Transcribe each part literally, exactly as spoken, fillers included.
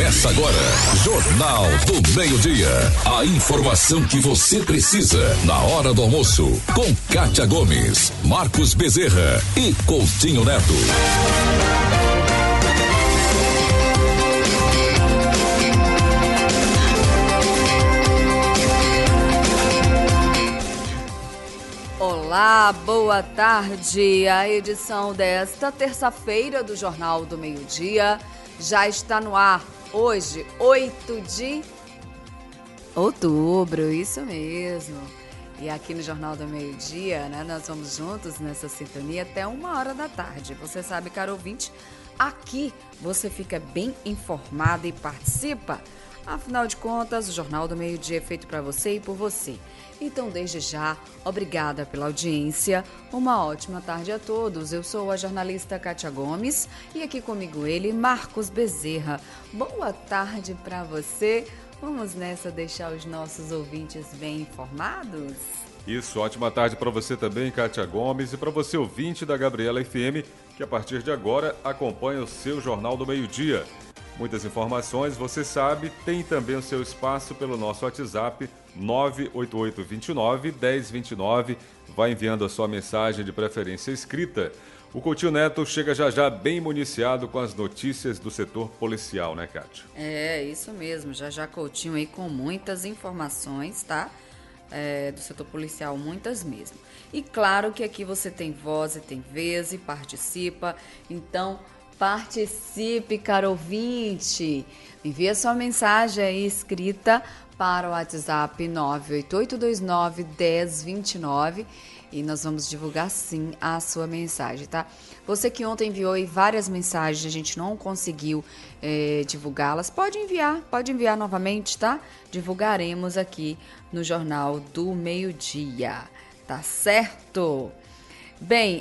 Começa agora, Jornal do Meio-Dia. A informação que você precisa na hora do almoço. Com Kátia Gomes, Marcos Bezerra e Coutinho Neto. Olá, boa tarde. A edição desta terça-feira do Jornal do Meio-Dia já está no ar. Hoje, oito de outubro, isso mesmo. E aqui no Jornal do Meio-Dia, né, nós vamos juntos nessa sintonia até uma hora da tarde. Você sabe, caro ouvinte, aqui você fica bem informado e participa. Afinal de contas, o Jornal do Meio-Dia é feito para você e por você. Então, desde já, obrigada pela audiência. Uma ótima tarde a todos. Eu sou a jornalista Kátia Gomes e aqui comigo ele, Marcos Bezerra. Boa tarde para você. Vamos nessa deixar os nossos ouvintes bem informados? Isso, ótima tarde para você também, Kátia Gomes, e para você, ouvinte da Gabriela F M, que a partir de agora acompanha o seu Jornal do Meio-Dia. Muitas informações, você sabe, tem também o seu espaço pelo nosso WhatsApp nove oito oito, dois nove, um zero dois nove. Vai enviando a sua mensagem de preferência escrita. O Coutinho Neto chega já já bem municiado com as notícias do setor policial, né, Kátia? É, isso mesmo. Já já Coutinho aí com muitas informações, tá? É, do setor policial, muitas mesmo. E claro que aqui você tem voz e tem vez e participa. Então, participe, caro ouvinte. Envie a sua mensagem aí escrita para o WhatsApp nove oito oito, dois nove, um zero dois nove e nós vamos divulgar sim a sua mensagem, tá? Você que ontem enviou aí várias mensagens, a gente não conseguiu é, divulgá-las, pode enviar, pode enviar novamente, tá? Divulgaremos aqui no Jornal do Meio-Dia, tá certo? Bem,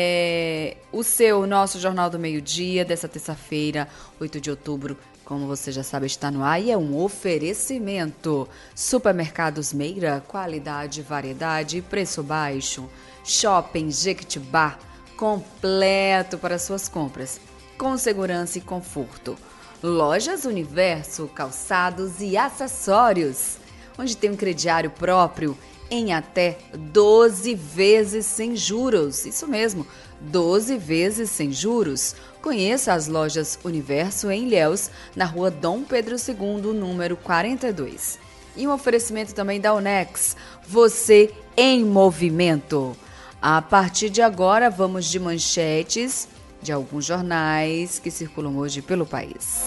é, o seu, nosso Jornal do Meio-Dia, dessa terça-feira, oito de outubro, como você já sabe, está no ar e é um oferecimento. Supermercados Meira, qualidade, variedade e preço baixo. Shopping Jequitibá, completo para suas compras, com segurança e conforto. Lojas Universo, calçados e acessórios, onde tem um crediário próprio em até doze vezes sem juros. Isso mesmo, doze vezes sem juros. Conheça as lojas Universo em Ilhéus, na rua Dom Pedro segundo, número quarenta e dois. E um oferecimento também da Unex, você em movimento. A partir de agora, vamos de manchetes de alguns jornais que circulam hoje pelo país.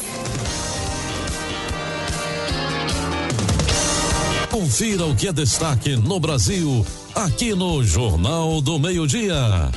Confira o que é destaque no Brasil, aqui no Jornal do Meio-Dia.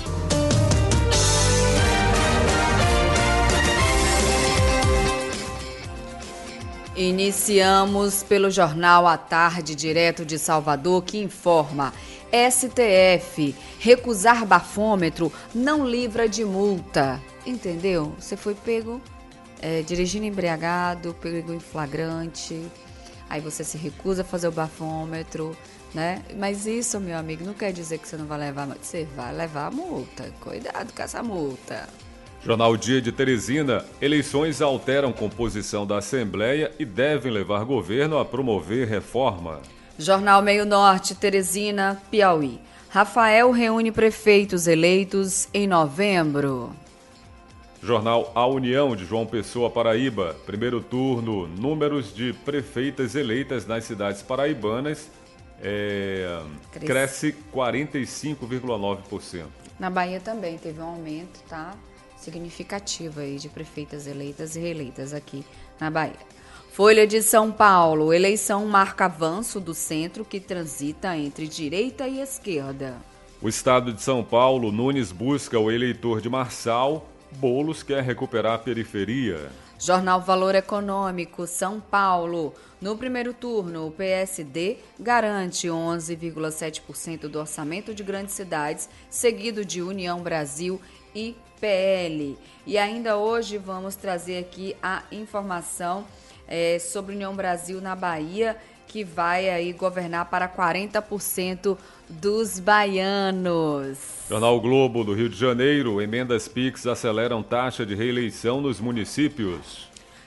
Iniciamos pelo Jornal à Tarde, direto de Salvador, que informa: S T F, recusar bafômetro não livra de multa. Entendeu? Você foi pego é, dirigindo embriagado, pego em flagrante. Aí você se recusa a fazer o bafômetro, né? Mas isso, meu amigo, não quer dizer que você não vai levar, você vai levar a multa. Cuidado com essa multa. Jornal Dia de Teresina, eleições alteram composição da Assembleia e devem levar governo a promover reforma. Jornal Meio Norte, Teresina, Piauí. Rafael reúne prefeitos eleitos em novembro. Jornal A União de João Pessoa, Paraíba. Primeiro turno, números de prefeitas eleitas nas cidades paraibanas é, cresce. cresce quarenta e cinco vírgula nove por cento. Na Bahia também teve um aumento, tá? Significativo aí de prefeitas eleitas e reeleitas aqui na Bahia. Folha de São Paulo. Eleição marca avanço do centro que transita entre direita e esquerda. O estado de São Paulo, Nunes busca o eleitor de Marçal. Boulos quer recuperar a periferia. Jornal Valor Econômico, São Paulo. No primeiro turno, o P S D garante onze vírgula sete por cento do orçamento de grandes cidades, seguido de União Brasil e P L. E ainda hoje vamos trazer aqui a informação é, sobre União Brasil na Bahia, que vai aí governar para quarenta por cento dos baianos. Jornal Globo do Rio de Janeiro, emendas Pix aceleram taxa de reeleição nos municípios.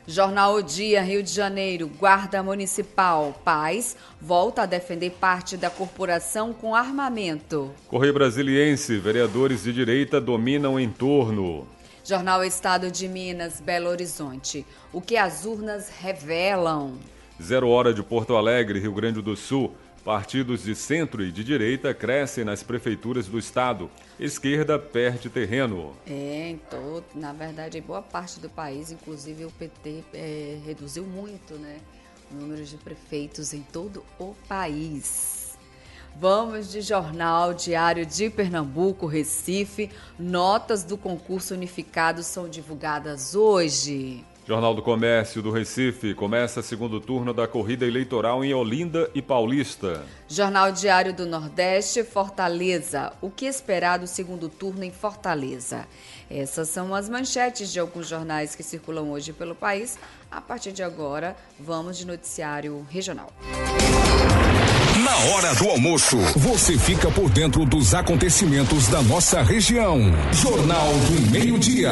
Jornal O Dia, Rio de Janeiro, Guarda Municipal, Paz, volta a defender parte da corporação com armamento. Correio Brasiliense, vereadores de direita dominam o entorno. Jornal Estado de Minas, Belo Horizonte, o que as urnas revelam. Zero Hora de Porto Alegre, Rio Grande do Sul, partidos de centro e de direita crescem nas prefeituras do estado. Esquerda perde terreno. É, em todo, na verdade, em boa parte do país, inclusive o P T é, reduziu muito, né, o número de prefeitos em todo o país. Vamos de Jornal Diário de Pernambuco, Recife. Notas do concurso unificado são divulgadas hoje. Jornal do Comércio do Recife, começa segundo turno da corrida eleitoral em Olinda e Paulista. Jornal Diário do Nordeste, Fortaleza. O que esperar do segundo turno em Fortaleza? Essas são as manchetes de alguns jornais que circulam hoje pelo país. A partir de agora, vamos de noticiário regional. Na hora do almoço, você fica por dentro dos acontecimentos da nossa região. Jornal do Meio-Dia.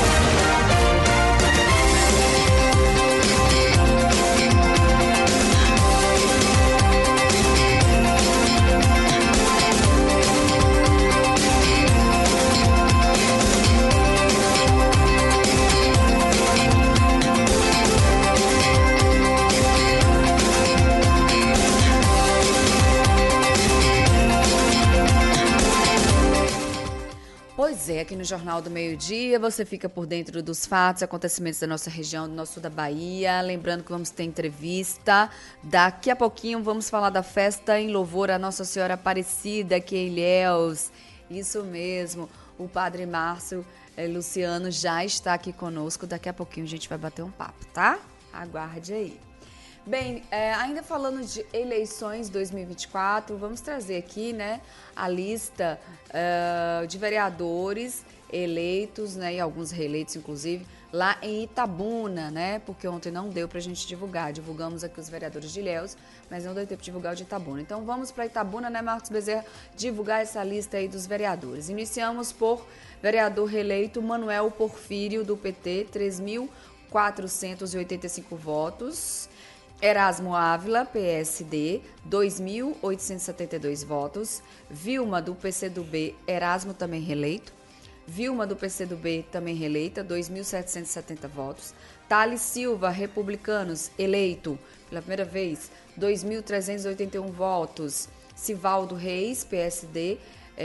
Pois é, aqui no Jornal do Meio-Dia você fica por dentro dos fatos, acontecimentos da nossa região, do nosso sul da Bahia. Lembrando que vamos ter entrevista. Daqui a pouquinho vamos falar da festa em louvor à Nossa Senhora Aparecida, aqui em Ilhéus. Isso mesmo, o Padre Márcio eh, Luciano já está aqui conosco. Daqui a pouquinho a gente vai bater um papo, tá? Aguarde aí. Bem, é, ainda falando de eleições dois mil e vinte e quatro, vamos trazer aqui, né, a lista uh, de vereadores eleitos, né, e alguns reeleitos, inclusive, lá em Itabuna, né, porque ontem não deu pra gente divulgar. Divulgamos aqui os vereadores de Ilhéus, mas não deu tempo de divulgar o de Itabuna. Então vamos para Itabuna, né, Marcos Bezerra, divulgar essa lista aí dos vereadores. Iniciamos por vereador reeleito Manuel Porfírio, do P T, três mil quatrocentos e oitenta e cinco votos. Erasmo Ávila, P S D, dois mil oitocentos e setenta e dois votos. Vilma, do P C do B, Erasmo também reeleito. Vilma, do P C do B, também reeleita, dois mil setecentos e setenta votos. Thales Silva, Republicanos, eleito pela primeira vez, dois mil trezentos e oitenta e um votos. Sivaldo Reis, P S D,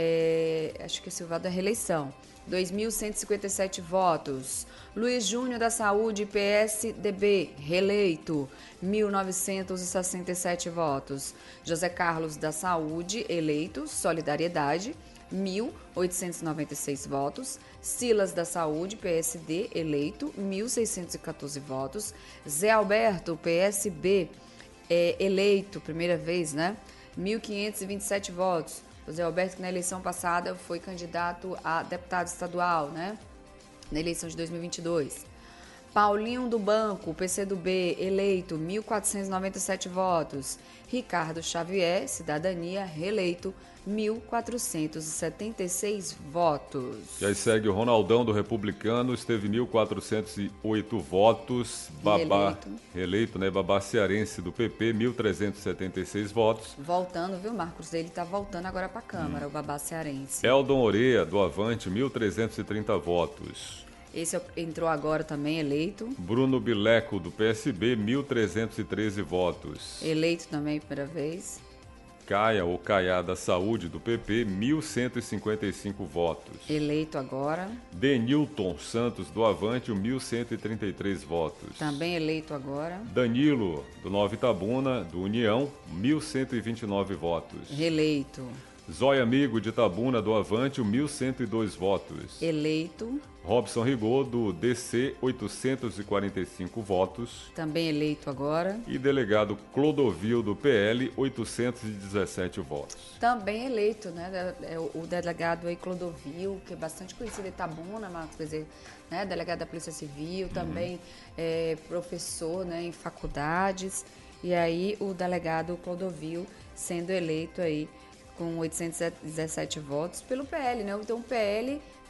é, acho que é Sivaldo é reeleição, dois mil cento e cinquenta e sete votos. Luiz Júnior da Saúde, P S D B, reeleito, mil novecentos e sessenta e sete votos. José Carlos da Saúde, eleito, Solidariedade, mil oitocentos e noventa e seis votos. Silas da Saúde, P S D, eleito, mil seiscentos e quatorze votos. Zé Alberto, P S B, é, eleito, primeira vez, né? mil quinhentos e vinte e sete votos. O Zé Alberto, que na eleição passada foi candidato a deputado estadual, né? Na eleição de dois mil e vinte e dois. Paulinho do Banco, P C do B, eleito, mil quatrocentos e noventa e sete votos. Ricardo Xavier, Cidadania, reeleito, mil quatrocentos e setenta e seis votos. E aí segue o Ronaldão do Republicanos, teve mil quatrocentos e oito votos. Babá, reeleito. reeleito, né? Babá Cearense do P P, mil trezentos e setenta e seis votos. Voltando, viu, Marcos? Ele tá voltando agora para a Câmara, hum. o Babá Cearense. Eldon Oreia, do Avante, mil trezentos e trinta votos. Esse entrou agora também, eleito. Bruno Bileco, do P S B, mil trezentos e treze votos. Eleito também, primeira vez. Caia, ou Caiá da Saúde, do P P, mil cento e cinquenta e cinco votos. Eleito agora. Denilton Santos, do Avante, mil cento e trinta e três votos. Também eleito agora. Danilo, do Nova Itabuna, do União, mil cento e vinte e nove votos. Reeleito. Zóia Amigo, de Itabuna, do Avante, mil cento e dois votos. Eleito. Robson Rigor, do D C, oitocentos e quarenta e cinco votos. Também eleito agora. E delegado Clodovil, do P L, oitocentos e dezessete votos. Também eleito, né? O delegado aí, Clodovil, que é bastante conhecido em Itabuna, Marcos Bezerra, né? Delegado da Polícia Civil, uhum. também é professor, né, em faculdades. E aí o delegado Clodovil sendo eleito aí com oitocentos e dezessete votos pelo P L, né? Então o P L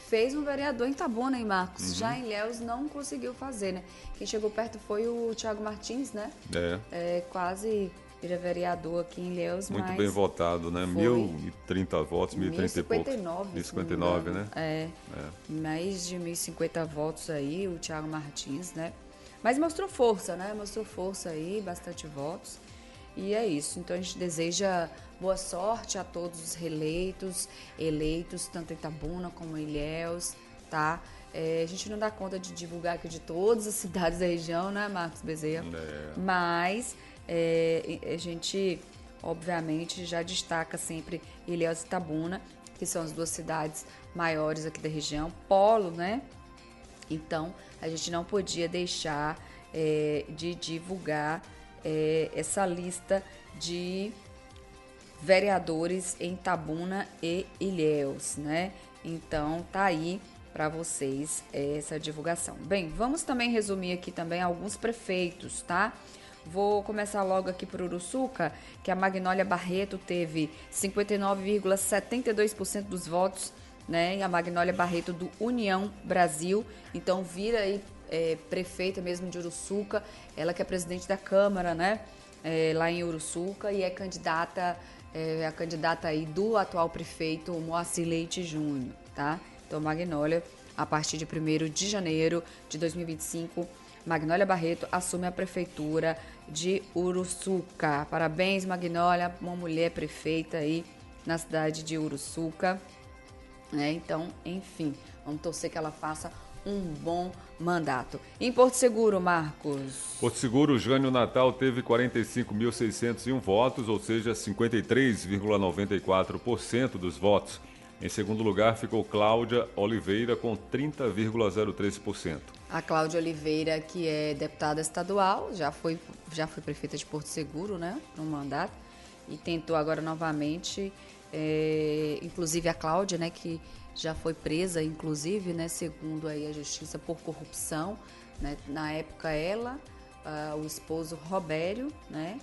fez um vereador em Itabuna, hein, Marcos? Uhum. Já em Ilhéus não conseguiu fazer, né? Quem chegou perto foi o Thiago Martins, né? É. É, quase vira vereador aqui em Ilhéus, Muito mas bem votado, né? foi mil e trinta votos, mil e trinta e poucos. mil e cinquenta e nove, né? É, é. Mais de mil e cinquenta votos aí, o Thiago Martins, né? Mas mostrou força, né? Mostrou força aí, bastante votos. E é isso. Então a gente deseja boa sorte a todos os reeleitos, eleitos, tanto em Itabuna como em Ilhéus, tá? É, a gente não dá conta de divulgar aqui de todas as cidades da região, né, Marcos Bezerra? É. Mas é, a gente, obviamente, já destaca sempre Ilhéus e Itabuna, que são as duas cidades maiores aqui da região, polo, né? Então, a gente não podia deixar é, de divulgar é, essa lista de vereadores em Itabuna e Ilhéus, né? Então, tá aí para vocês essa divulgação. Bem, vamos também resumir aqui também alguns prefeitos, tá? Vou começar logo aqui por Uruçuca, que a Magnólia Barreto teve cinquenta e nove vírgula setenta e dois por cento dos votos, né? E a Magnólia Barreto do União Brasil, então vira aí é, prefeita mesmo de Uruçuca, ela que é presidente da Câmara, né? É, lá em Uruçuca e é candidata, é a candidata aí do atual prefeito Moacir Leite Júnior, tá? Então, Magnólia, a partir de primeiro de janeiro de dois mil e vinte e cinco, Magnólia Barreto assume a prefeitura de Uruçuca. Parabéns, Magnólia, uma mulher prefeita aí na cidade de Uruçuca. É, então, enfim, vamos torcer que ela faça um bom mandato. Em Porto Seguro, Marcos? Porto Seguro, Jânio Natal teve quarenta e cinco mil seiscentos e um votos, ou seja, cinquenta e três vírgula noventa e quatro por cento dos votos. Em segundo lugar, ficou Cláudia Oliveira, com trinta vírgula zero três por cento. A Cláudia Oliveira, que é deputada estadual, já foi, já foi prefeita de Porto Seguro, né, no mandato, e tentou agora novamente, é, inclusive a Cláudia, né, que já foi presa, inclusive, né, segundo aí a justiça, por corrupção, né, na época ela, uh, o esposo Robério, né,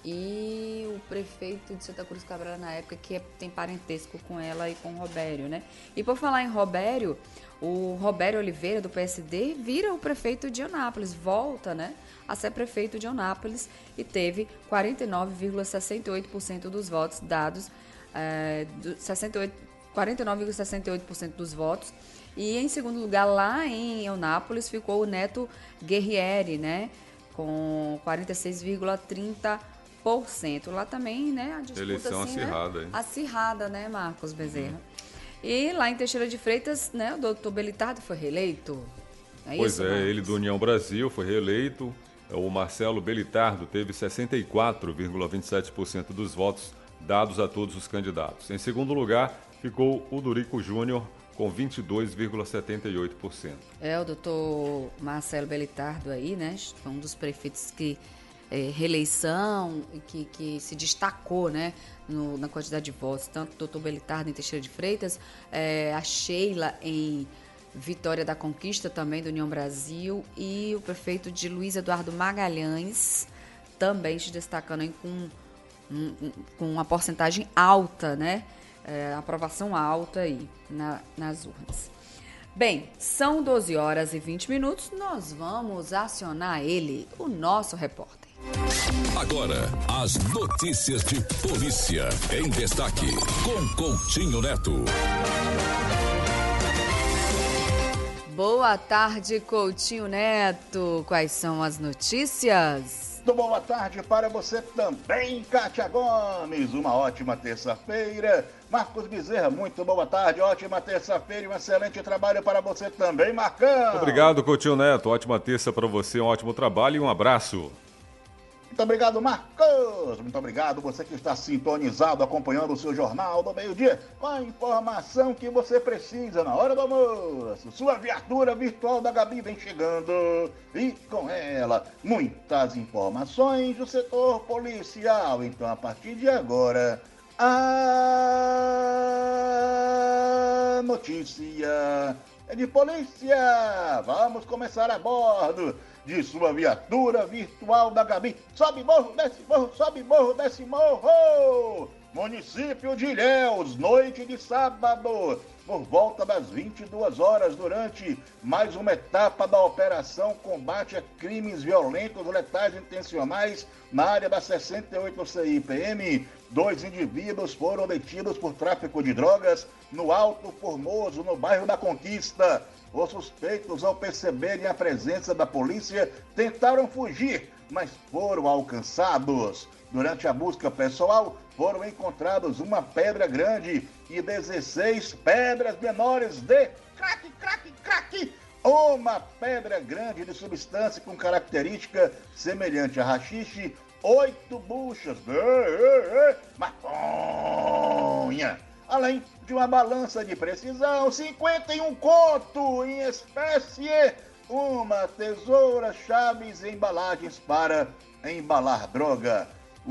e o prefeito de Santa Cruz Cabral na época, que é, tem parentesco com ela e com o Robério, né? E por falar em Robério, o Robério Oliveira, do P S D, vira o prefeito de Eunápolis, volta, né, a ser prefeito de Eunápolis e teve quarenta e nove vírgula sessenta e oito por cento dos votos dados, é, do, sessenta e oito, quarenta e nove vírgula sessenta e oito por cento dos votos. E em segundo lugar, lá em Eunápolis, ficou o Neto Guerrieri, né, com quarenta e seis vírgula trinta por cento. Por cento. Lá também, né, a disputa eleição assim, acirrada, né? hein? Acirrada, né, Marcos Bezerra? Uhum. E lá em Teixeira de Freitas, né, o doutor Belitardo foi reeleito. É pois isso, é, Marcos? ele do União Brasil foi reeleito. O Marcelo Belitardo teve sessenta e quatro vírgula vinte e sete por cento dos votos dados a todos os candidatos. Em segundo lugar, ficou o Durico Júnior, com vinte e dois vírgula setenta e oito por cento. É, o doutor Marcelo Belitardo aí, né, foi um dos prefeitos que É, reeleição, que, que se destacou, né, no, na quantidade de votos, tanto o doutor Belitardo em Teixeira de Freitas, é, a Sheila em Vitória da Conquista, também do União Brasil, e o prefeito de Luiz Eduardo Magalhães, também se destacando aí com, um, com uma porcentagem alta, né, é, aprovação alta aí na, nas urnas. Bem, são doze horas e vinte minutos, nós vamos acionar ele, o nosso repórter. Agora, as notícias de polícia em destaque, com Coutinho Neto. Boa tarde, Coutinho Neto. Quais são as notícias? Muito boa tarde para você também, Kátia Gomes. Uma ótima terça-feira. Marcos Bezerra, muito boa tarde, ótima terça-feira e um excelente trabalho para você também, Marcão. Muito obrigado, Coutinho Neto. Ótima terça para você, um ótimo trabalho e um abraço. Muito obrigado, Marcos. Muito obrigado você que está sintonizado, acompanhando o seu Jornal do Meio-Dia, com a informação que você precisa na hora do almoço. Sua viatura virtual da Gabi vem chegando e com ela muitas informações do setor policial. Então, a partir de agora, a notícia é de polícia. Vamos começar a bordo de sua viatura virtual da Gabi. Sobe morro, desce morro, sobe morro, desce morro. município de Ilhéus, noite de sábado, por volta das vinte e duas horas, durante mais uma etapa da Operação Combate a Crimes Violentos Letais Intencionais na área da sessenta e oito C I P M. Dois indivíduos foram detidos por tráfico de drogas no Alto Formoso, no bairro da Conquista. Os suspeitos, ao perceberem a presença da polícia, tentaram fugir, mas foram alcançados. Durante a busca pessoal, foram encontrados uma pedra grande e dezesseis pedras menores de crack, crack, crack. Uma pedra grande de substância com característica semelhante a rachixe, oito buchas de maconha, além de uma balança de precisão, cinquenta e um conto em espécie, uma tesoura, chaves e embalagens para embalar droga.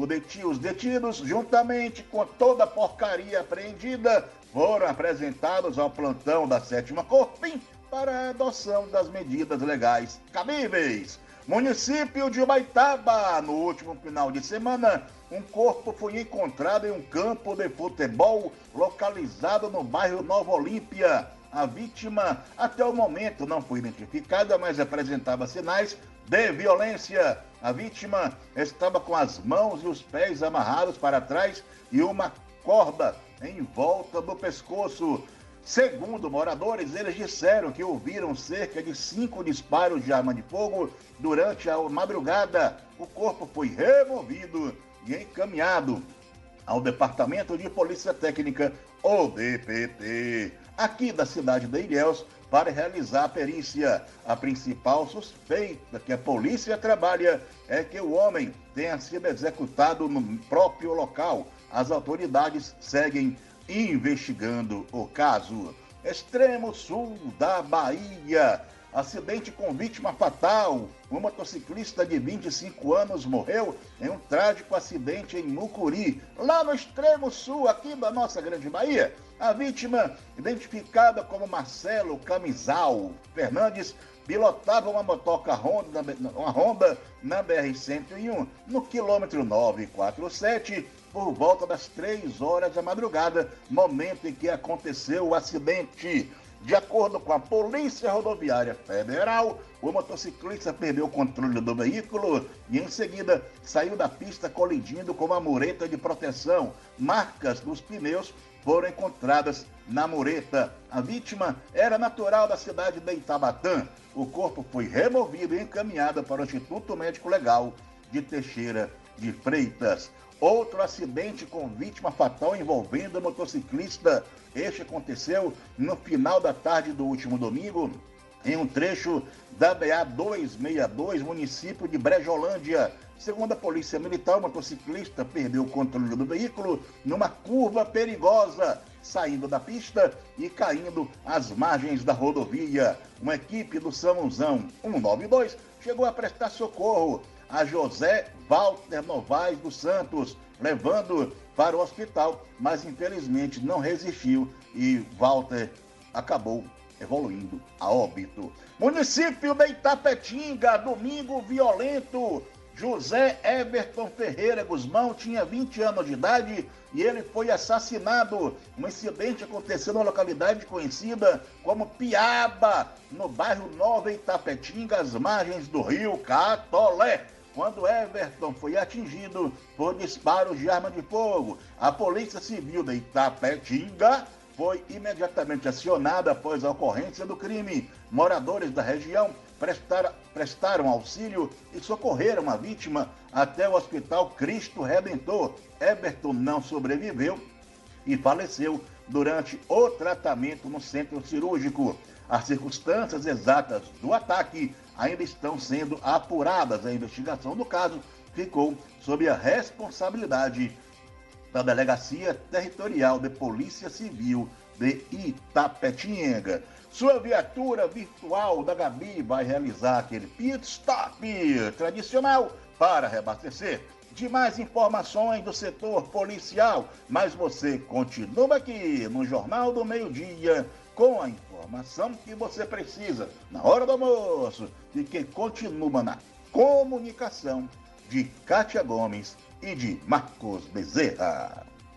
Os detidos, juntamente com toda a porcaria apreendida, foram apresentados ao plantão da sétima Corpim para a adoção das medidas legais cabíveis. Município de Ubaitaba, no último final de semana, um corpo foi encontrado em um campo de futebol localizado no bairro Nova Olímpia. A vítima, até o momento, não foi identificada, mas apresentava sinais de violência. A vítima estava com as mãos e os pés amarrados para trás e uma corda em volta do pescoço. Segundo moradores, eles disseram que ouviram cerca de cinco disparos de arma de fogo durante a madrugada. O corpo foi removido e encaminhado ao Departamento de Polícia Técnica, o D P T, aqui da cidade de Ilhéus, para realizar a perícia. A principal suspeita que a polícia trabalha é que o homem tenha sido executado no próprio local. As autoridades seguem investigando o caso. Extremo sul da Bahia. Acidente com vítima fatal. Um motociclista de vinte e cinco anos morreu em um trágico acidente em Mucuri, lá no extremo sul, aqui da nossa grande Bahia. A vítima, identificada como Marcelo Camisal Fernandes, pilotava uma motoca Honda, uma Honda na B R cento e um, no quilômetro novecentos e quarenta e sete, por volta das três horas da madrugada, momento em que aconteceu o acidente. De acordo com a Polícia Rodoviária Federal, o motociclista perdeu o controle do veículo e, em seguida, saiu da pista colidindo com uma mureta de proteção. Marcas dos pneus foram encontradas na mureta. A vítima era natural da cidade de Itabatã. O corpo foi removido e encaminhado para o Instituto Médico Legal de Teixeira de Freitas. Outro acidente com vítima fatal envolvendo o motociclista. Este aconteceu no final da tarde do último domingo, em um trecho da B A duzentos e sessenta e dois, município de Brejolândia. Segundo a Polícia Militar, o motociclista perdeu o controle do veículo numa curva perigosa, saindo da pista e caindo às margens da rodovia. Uma equipe do SAMUzão cento e noventa e dois chegou a prestar socorro a José Walter Novaes dos Santos, levando para o hospital, mas infelizmente não resistiu e Walter acabou evoluindo a óbito. Município de Itapetinga, domingo violento. José Everton Ferreira Guzmão tinha vinte anos de idade e ele foi assassinado. Um incidente aconteceu na localidade conhecida como Piaba, no bairro Nova Itapetinga, às margens do rio Catolé, quando Everton foi atingido por disparos de arma de fogo. A Polícia Civil de Itapetinga foi imediatamente acionada após a ocorrência do crime. Moradores da região prestaram, prestaram auxílio e socorreram a vítima até o Hospital Cristo Redentor. Everton não sobreviveu e faleceu durante o tratamento no centro cirúrgico. As circunstâncias exatas do ataque ainda estão sendo apuradas. A investigação do caso ficou sob a responsabilidade da Delegacia Territorial de Polícia Civil de Itapetinga. Sua viatura virtual da Gabi vai realizar aquele pit stop tradicional para reabastecer. De mais informações do setor policial, mas você continua aqui no Jornal do Meio-Dia com a informação que você precisa na hora do almoço e que continua na comunicação de Kátia Gomes e de Marcos Bezerra.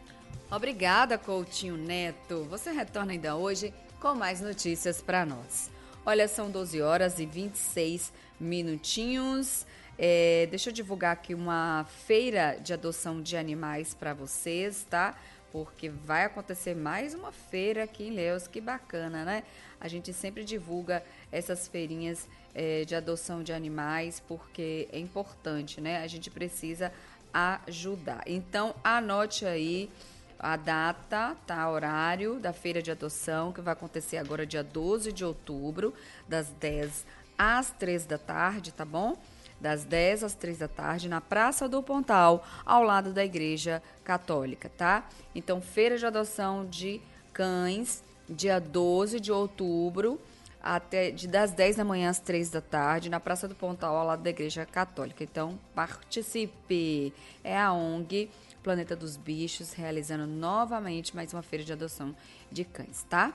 Obrigada, Coutinho Neto. Você retorna ainda hoje com mais notícias para nós. Olha, são doze horas e vinte e seis minutinhos. É, deixa eu divulgar aqui uma feira de adoção de animais para vocês, tá? Porque vai acontecer mais uma feira aqui em Ilhéus, que bacana, né? A gente sempre divulga essas feirinhas é, de adoção de animais, porque é importante, né? A gente precisa ajudar. Então, anote aí a data, tá? Horário da feira de adoção, que vai acontecer agora dia doze de outubro, das dez às três da tarde, tá bom? Das dez às três da tarde, na Praça do Pontal, ao lado da Igreja Católica, tá? Então, feira de adoção de cães, dia doze de outubro, até de, das dez da manhã às três da tarde, na Praça do Pontal, ao lado da Igreja Católica. Então, participe! É a O N G Planeta dos Bichos, realizando novamente mais uma feira de adoção de cães, tá?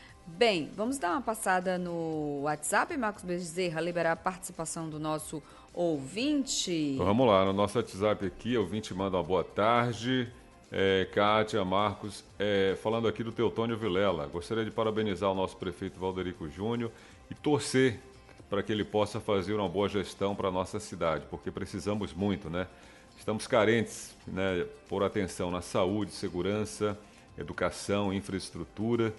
Bem, vamos dar uma passada no WhatsApp, Marcos Bezerra, liberar a participação do nosso ouvinte. Então, vamos lá, no nosso WhatsApp aqui, o ouvinte manda uma boa tarde. É, Kátia, Marcos, é, falando aqui do Teotônio Vilela, gostaria de parabenizar o nosso prefeito Valderico Júnior e torcer para que ele possa fazer uma boa gestão para a nossa cidade, porque precisamos muito, né? Estamos carentes, né, por atenção na saúde, segurança, educação, infraestrutura.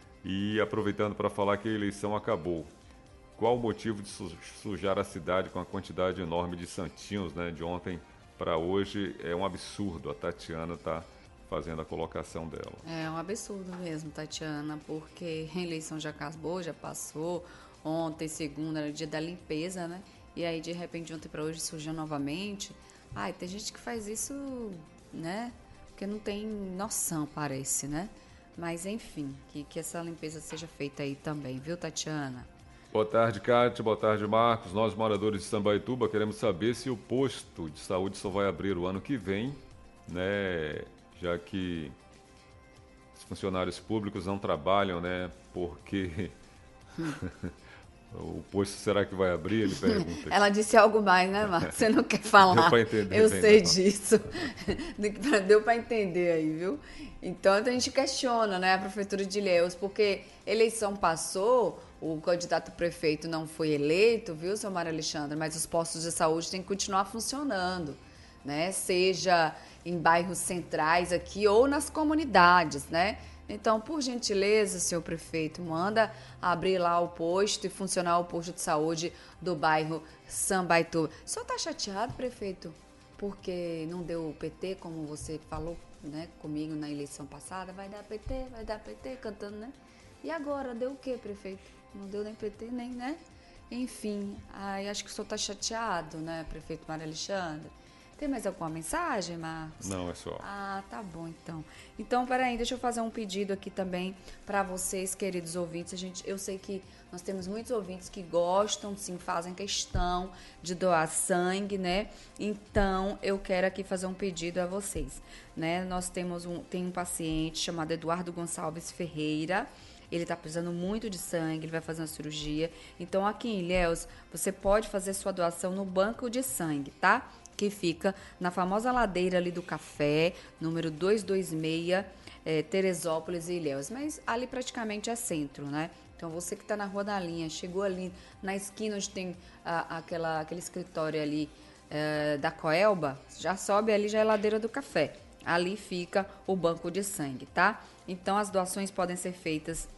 E aproveitando para falar que a eleição acabou, qual o motivo de sujar a cidade com a quantidade enorme de santinhos, né, de ontem para hoje? É um absurdo. A Tatiana está fazendo a colocação dela. É um absurdo mesmo, Tatiana, porque a eleição já acabou, já passou. Ontem, segunda, era o dia da limpeza, né? E aí, de repente, de ontem para hoje surgiu novamente. Ai, tem gente que faz isso, né? Porque não tem noção, parece, né? Mas, enfim, que, que essa limpeza seja feita aí também, viu, Tatiana? Boa tarde, Kátia. Boa tarde, Marcos. Nós, moradores de Sambaituba, queremos saber se o posto de saúde só vai abrir o ano que vem, né? Já que os funcionários públicos não trabalham, né? Porque... O posto será que vai abrir? Ele pergunta. Ela disse algo mais, né, Marcos? Você não quer falar. Deu para entender. Eu bem, sei não. disso. Deu para entender aí, viu? Então, a gente questiona, né, a Prefeitura de Ilhéus, porque eleição passou, o candidato prefeito não foi eleito, viu, seu Mário Alexandre? Mas os postos de saúde têm que continuar funcionando, né? Seja em bairros centrais aqui ou nas comunidades, né? Então, por gentileza, senhor prefeito, manda abrir lá o posto e funcionar o posto de saúde do bairro Sambaituba. Só tá chateado, prefeito, porque não deu o P T, como você falou, né, comigo na eleição passada? Vai dar P T, vai dar P T, cantando, né? E agora, deu o quê, prefeito? Não deu nem P T, nem, né? Enfim, ai, acho que o senhor tá chateado, né, prefeito Mário Alexandre? Tem mais alguma mensagem, Marcos? Não, é só. Ah, tá bom, então. Então, peraí, deixa eu fazer um pedido aqui também para vocês, queridos ouvintes. A gente, eu sei que nós temos muitos ouvintes que gostam, sim, fazem questão de doar sangue, né? Então, eu quero aqui fazer um pedido a vocês, né? Nós temos um, tem um paciente chamado Eduardo Gonçalves Ferreira. Ele está precisando muito de sangue, ele vai fazer uma cirurgia. Então, aqui em Ilhéus, você pode fazer sua doação no banco de sangue, tá? Que fica na famosa ladeira ali do Café, número duzentos e vinte e seis, é, Teresópolis e Ilhéus. Mas ali praticamente é centro, né? Então, você que está na Rua da Linha, chegou ali na esquina onde tem a, aquela, aquele escritório ali é, da Coelba, já sobe ali, já é ladeira do Café. Ali fica o banco de sangue, tá? Então, as doações podem ser feitas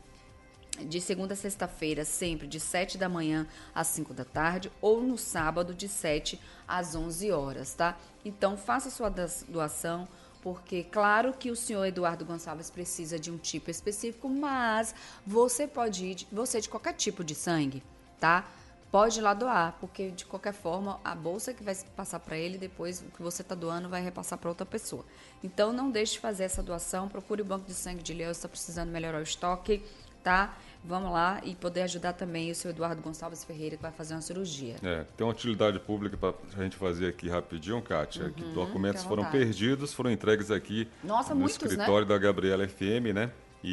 de segunda a sexta-feira, sempre de sete da manhã às cinco da tarde, ou no sábado de sete às onze horas, tá? Então, faça sua doação, porque claro que o senhor Eduardo Gonçalves precisa de um tipo específico, mas você pode ir, de, você de qualquer tipo de sangue, tá? Pode ir lá doar, porque de qualquer forma a bolsa que vai passar para ele, depois o que você está doando vai repassar para outra pessoa. Então, não deixe de fazer essa doação, procure o Banco de Sangue de Ilhéus, está precisando melhorar o estoque, tá? Vamos lá e poder ajudar também o seu Eduardo Gonçalves Ferreira, que vai fazer uma cirurgia. É, tem uma utilidade pública para a gente fazer aqui rapidinho, Kátia. Uhum, que documentos foram vontade. perdidos, foram entregues aqui Nossa, no muitos, escritório né? da Gabriela F M, né?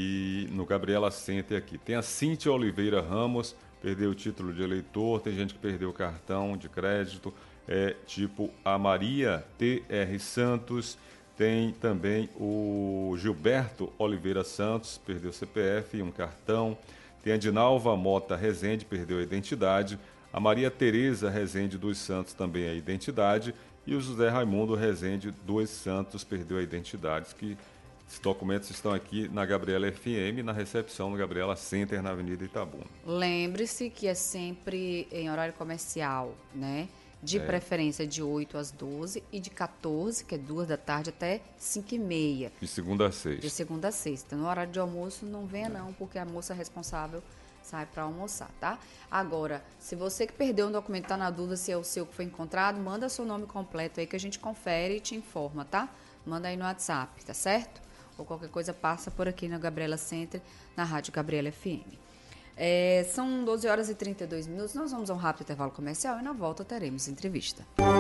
E no Gabriela Center aqui. Tem a Cíntia Oliveira Ramos, perdeu o título de eleitor, tem gente que perdeu o cartão de crédito, é, tipo a Maria T R Santos, Tem também o Gilberto Oliveira Santos, perdeu o C P F e um cartão. Tem a Dinalva Mota Rezende, perdeu a identidade. A Maria Tereza Rezende dos Santos, também a identidade. E o José Raimundo Rezende dos Santos, perdeu a identidade. Que esses documentos estão aqui na Gabriela F M, na recepção do Gabriela Center, na Avenida Itabuna. Lembre-se que é sempre em horário comercial, né? De é. preferência de oito às doze e de quatorze, que é duas da tarde, até cinco e meia. De segunda a sexta. De segunda a sexta. No horário de almoço, não venha é. não, porque a moça responsável sai para almoçar, tá? Agora, se você que perdeu um documento, tá na dúvida se é o seu que foi encontrado, manda seu nome completo aí que a gente confere e te informa, tá? Manda aí no WhatsApp, tá certo? Ou qualquer coisa passa por aqui na Gabriela Center, na Rádio Gabriela F M. É, são doze horas e trinta e dois minutos, nós vamos a um rápido intervalo comercial e na volta teremos entrevista.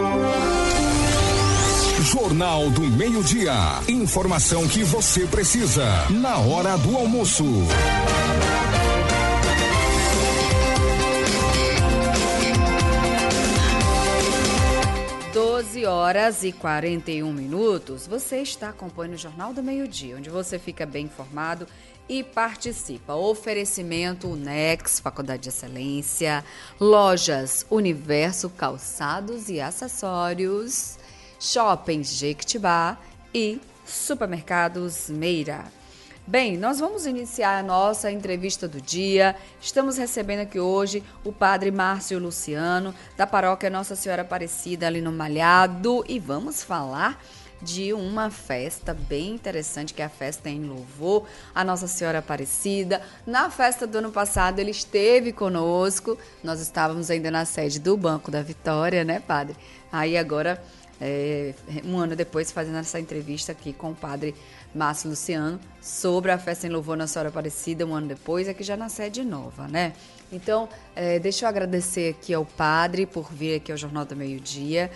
Jornal do Meio-Dia. Informação que você precisa na hora do almoço. doze horas e quarenta e um minutos, você está acompanhando o Jornal do Meio-Dia, onde você fica bem informado e participa. Oferecimento Unex, Faculdade de Excelência, Lojas Universo, Calçados e Acessórios, Shoppings Jequitibá e Supermercados Meira. Bem, nós vamos iniciar a nossa entrevista do dia. Estamos recebendo aqui hoje o padre Márcio Luciano, da paróquia Nossa Senhora Aparecida, ali no Malhado, e vamos falar de uma festa bem interessante, que é a festa em louvor a Nossa Senhora Aparecida. Na festa do ano passado ele esteve conosco, nós estávamos ainda na sede do Banco da Vitória, né, padre? Aí agora, é, um ano depois, fazendo essa entrevista aqui com o padre Márcio Luciano sobre a festa em louvor Nossa Senhora Aparecida, um ano depois, aqui já na sede nova, né? Então, é, deixa eu agradecer aqui ao padre por vir aqui ao Jornal do Meio-Dia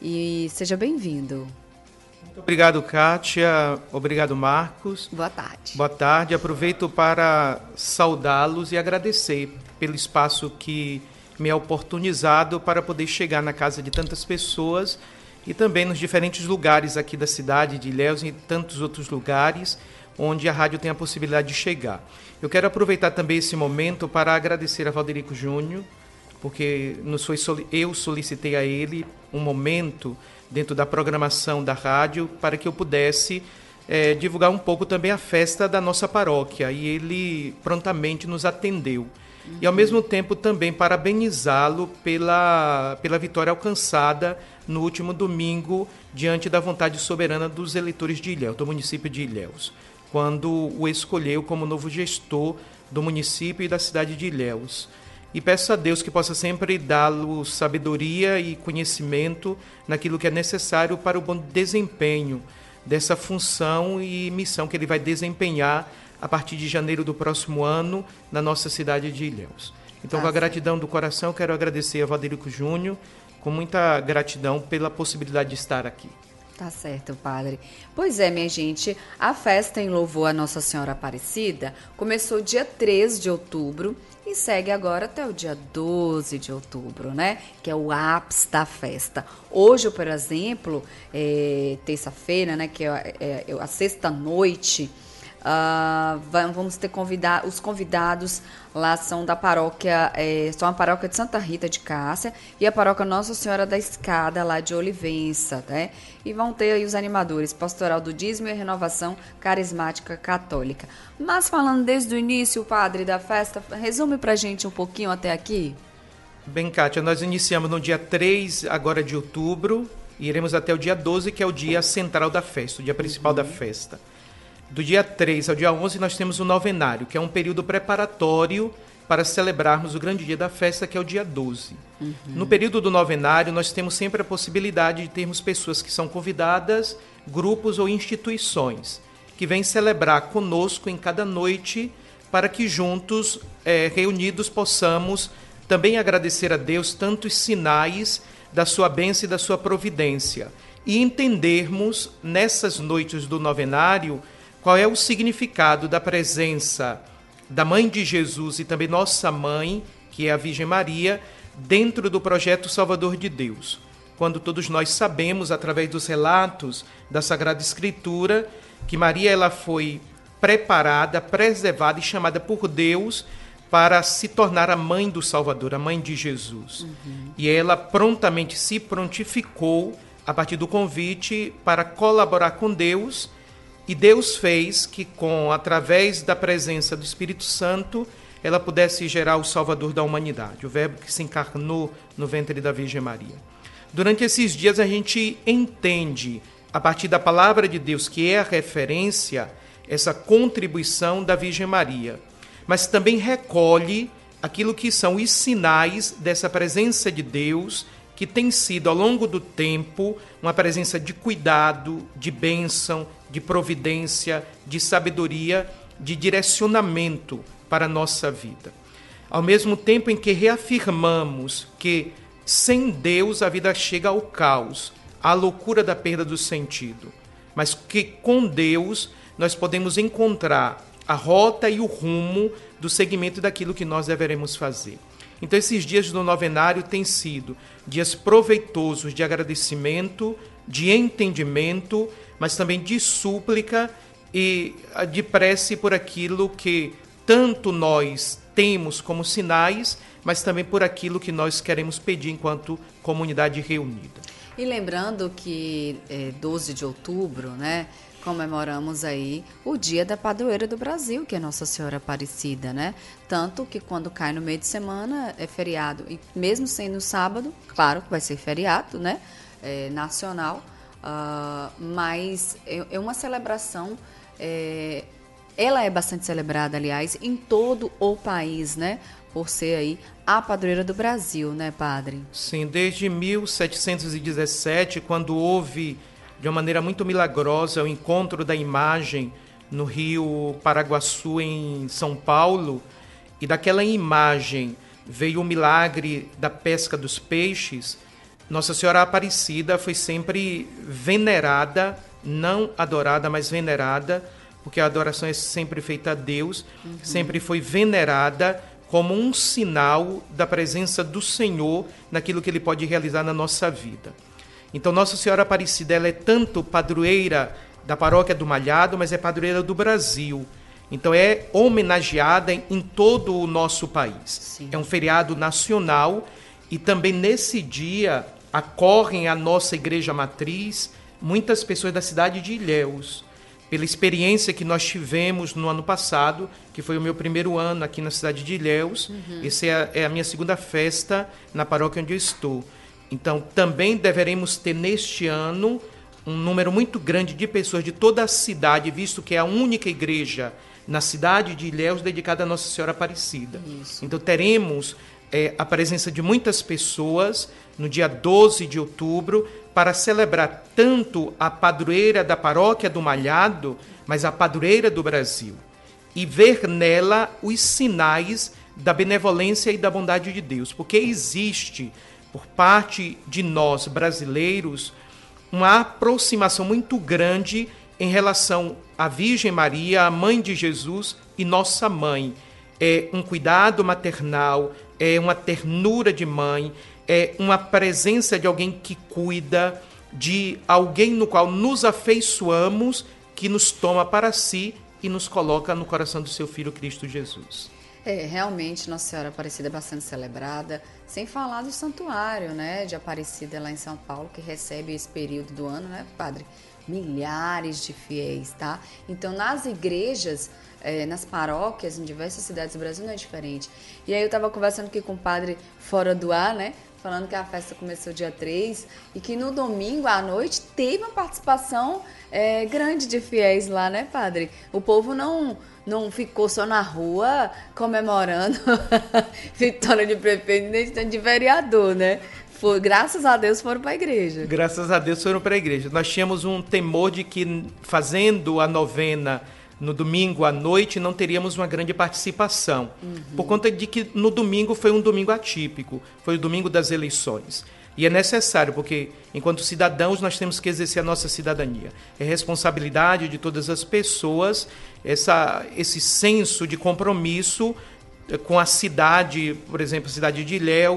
e seja bem-vindo. Muito obrigado, Kátia. Obrigado, Marcos. Boa tarde. Boa tarde. Aproveito para saudá-los e agradecer pelo espaço que me é oportunizado para poder chegar na casa de tantas pessoas e também nos diferentes lugares aqui da cidade de Ilhéus e tantos outros lugares onde a rádio tem a possibilidade de chegar. Eu quero aproveitar também esse momento para agradecer a Valderico Júnior, porque nos foi, eu solicitei a ele um momento dentro da programação da rádio para que eu pudesse é, divulgar um pouco também a festa da nossa paróquia, e ele prontamente nos atendeu. Uhum. E ao mesmo tempo também parabenizá-lo pela, pela vitória alcançada no último domingo diante da vontade soberana dos eleitores de Ilhéus, do município de Ilhéus, quando o escolheu como novo gestor do município e da cidade de Ilhéus. E peço a Deus que possa sempre dá-lo sabedoria e conhecimento naquilo que é necessário para o bom desempenho dessa função e missão que ele vai desempenhar a partir de janeiro do próximo ano na nossa cidade de Ilhéus. Então, com a gratidão do coração, quero agradecer a Valderico Júnior, com muita gratidão pela possibilidade de estar aqui. Tá certo, padre. Pois é, minha gente, a festa em louvor a Nossa Senhora Aparecida começou dia três de outubro e segue agora até o dia doze de outubro, né? Que é o ápice da festa. Hoje, por exemplo, é, terça-feira, né? Que é, é, é a sexta-noite, Uh, vamos ter convidar, os convidados lá são da paróquia, é, são a paróquia de Santa Rita de Cássia e a paróquia Nossa Senhora da Escada, lá de Olivença, né? E vão ter aí os animadores, Pastoral do Dízimo e Renovação Carismática Católica. Mas falando desde o início, o padre, da festa, resume pra gente um pouquinho até aqui. Bem, Kátia, nós iniciamos no dia três agora de outubro e iremos até o dia doze, que é o dia central da festa, o dia principal uhum. da festa. Do dia três ao dia onze nós temos o novenário, que é um período preparatório para celebrarmos o grande dia da festa, que é o dia doze. Uhum. No período do novenário, nós temos sempre a possibilidade de termos pessoas que são convidadas, grupos ou instituições, que vêm celebrar conosco em cada noite, para que juntos, é, reunidos, possamos também agradecer a Deus tantos sinais da sua bênção e da sua providência, e entendermos nessas noites do novenário qual é o significado da presença da Mãe de Jesus e também nossa Mãe, que é a Virgem Maria, dentro do projeto Salvador de Deus. quando todos nós sabemos, através dos relatos da Sagrada Escritura, que Maria ela foi preparada, preservada e chamada por Deus para se tornar a mãe do Salvador, a mãe de Jesus. Uhum. E ela prontamente se prontificou a partir do convite para colaborar com Deus, e Deus fez que, com através da presença do Espírito Santo, ela pudesse gerar o Salvador da humanidade, o Verbo que se encarnou no ventre da Virgem Maria. Durante esses dias a gente entende, a partir da palavra de Deus, que é a referência, essa contribuição da Virgem Maria, mas também recolhe aquilo que são os sinais dessa presença de Deus, que tem sido, ao longo do tempo, uma presença de cuidado, de bênção, de providência, de sabedoria, de direcionamento para a nossa vida. Ao mesmo tempo em que reafirmamos que sem Deus a vida chega ao caos, à loucura da perda do sentido, mas que com Deus nós podemos encontrar a rota e o rumo do segmento daquilo que nós deveremos fazer. Então, esses dias do novenário têm sido dias proveitosos de agradecimento, de entendimento, mas também de súplica e de prece por aquilo que tanto nós temos como sinais, mas também por aquilo que nós queremos pedir enquanto comunidade reunida. E lembrando que é, doze de outubro, né, comemoramos aí o dia da padroeira do Brasil, que é Nossa Senhora Aparecida, né? Tanto que quando cai no meio de semana é feriado, e mesmo sendo sábado, claro que vai ser feriado, né? É, nacional, uh, mas é, é uma celebração, é, ela é bastante celebrada, aliás, em todo o país, né? Por ser aí a padroeira do Brasil, né, padre? Sim, desde mil setecentos e dezessete, quando houve de uma maneira muito milagrosa o encontro da imagem no Rio Paraguaçu, em São Paulo, e daquela imagem veio o milagre da pesca dos peixes. Nossa Senhora Aparecida foi sempre venerada, não adorada, mas venerada, porque a adoração é sempre feita a Deus, uhum. Sempre foi venerada como um sinal da presença do Senhor naquilo que Ele pode realizar na nossa vida. Então, Nossa Senhora Aparecida ela é tanto padroeira da paróquia do Malhado, mas é padroeira do Brasil. Então, é homenageada em todo o nosso país. Sim. É um feriado nacional e também nesse dia acorrem à nossa igreja matriz muitas pessoas da cidade de Ilhéus. Pela experiência que nós tivemos no ano passado, que foi o meu primeiro ano aqui na cidade de Ilhéus, uhum. Essa é a, é a minha segunda festa na paróquia onde eu estou. Então, também deveremos ter neste ano um número muito grande de pessoas de toda a cidade, visto que é a única igreja na cidade de Ilhéus dedicada a Nossa Senhora Aparecida. Isso. Então, teremos é, a presença de muitas pessoas no dia doze de outubro para celebrar tanto a padroeira da paróquia do Malhado, mas a padroeira do Brasil, e ver nela os sinais da benevolência e da bondade de Deus, porque existe por parte de nós, brasileiros, uma aproximação muito grande em relação à Virgem Maria, a Mãe de Jesus e nossa mãe. É um cuidado maternal, é uma ternura de mãe, é uma presença de alguém que cuida, de alguém no qual nos afeiçoamos, que nos toma para si e nos coloca no coração do seu Filho Cristo Jesus. É, realmente Nossa Senhora Aparecida é bastante celebrada, sem falar do santuário, né, de Aparecida lá em São Paulo, que recebe esse período do ano, né, padre? Milhares de fiéis, tá? Então, nas igrejas, é, nas paróquias, em diversas cidades do Brasil, não é diferente. E aí eu estava conversando aqui com o padre fora do ar, né, falando que a festa começou dia três e que no domingo à noite teve uma participação é, grande de fiéis lá, né, padre? O povo não... não ficou só na rua comemorando vitória de prefeito nem de vereador, né? Foi, graças a Deus foram para a igreja. Graças a Deus foram para a igreja. Nós tínhamos um temor de que, fazendo a novena no domingo à noite, não teríamos uma grande participação. Uhum. Por conta de que no domingo foi um domingo atípico, foi o domingo das eleições. E é necessário, porque enquanto cidadãos nós temos que exercer a nossa cidadania. É responsabilidade de todas as pessoas essa, esse senso de compromisso com a cidade, por exemplo, a cidade de Ilhéus,